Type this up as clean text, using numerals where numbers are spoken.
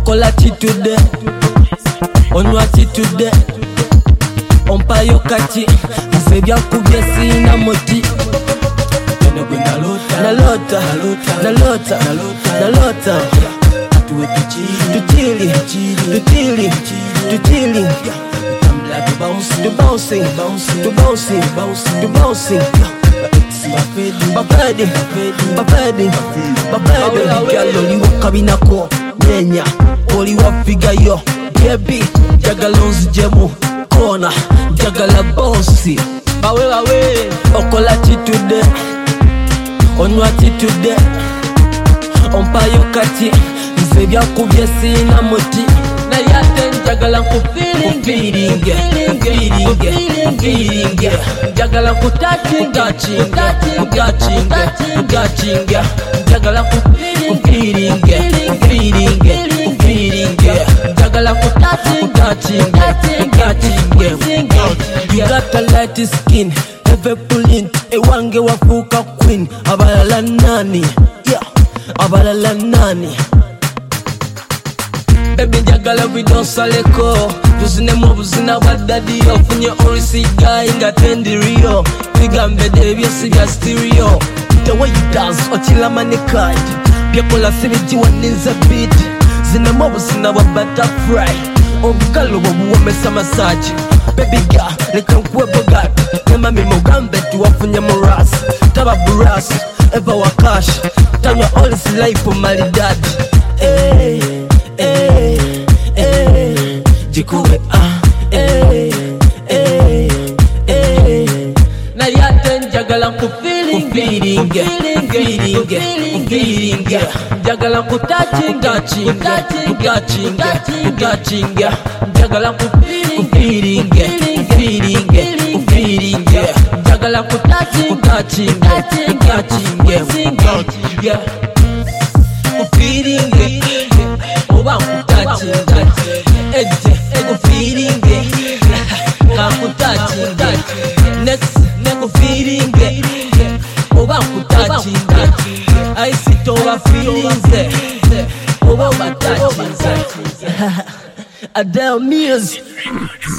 Okola chitude Onwa chitude Ompayo kati Mfebya kubye sina moti Nalota Tutili To bouncing Babadi Girl oli wakabinako Nyenya oli wafigayo Baby jagala onzijemu Kona jagala bossy Bawe Okola chitude Onwa chitude Ompayo kati Mfebya kubye sina moti Na yate njagala feeling Njagala kutachinga Njagala feeling Njagala kutachinga You got a light skin Eve pulling Ewange wafuka queen Abalala nani Abalala nani Baby njagala vidonsaleko Tuzinemu obuzina bwa daddy Ofunye orisiga inga tendirio Bigambe debye sibya stereo The way you dance ochila manikad Byakola sibijiwa ninza beat Zinemu obuzina bwa butterfly Obugalo bwobuwomesa massage Baby girl leka nkuwe bogati Nemami mugambe tuwafunye muras Taba buras eva wakash Tanywa olisi life malidadi Jikuwe Na yate njagala feeling Njagala kutachinga Njagala feeling Njagala kutachinga Feeling Oba kutachinga feeling kakutachinga next feeling oba kutachinga aisitoba feelings oba batachinga Adele Music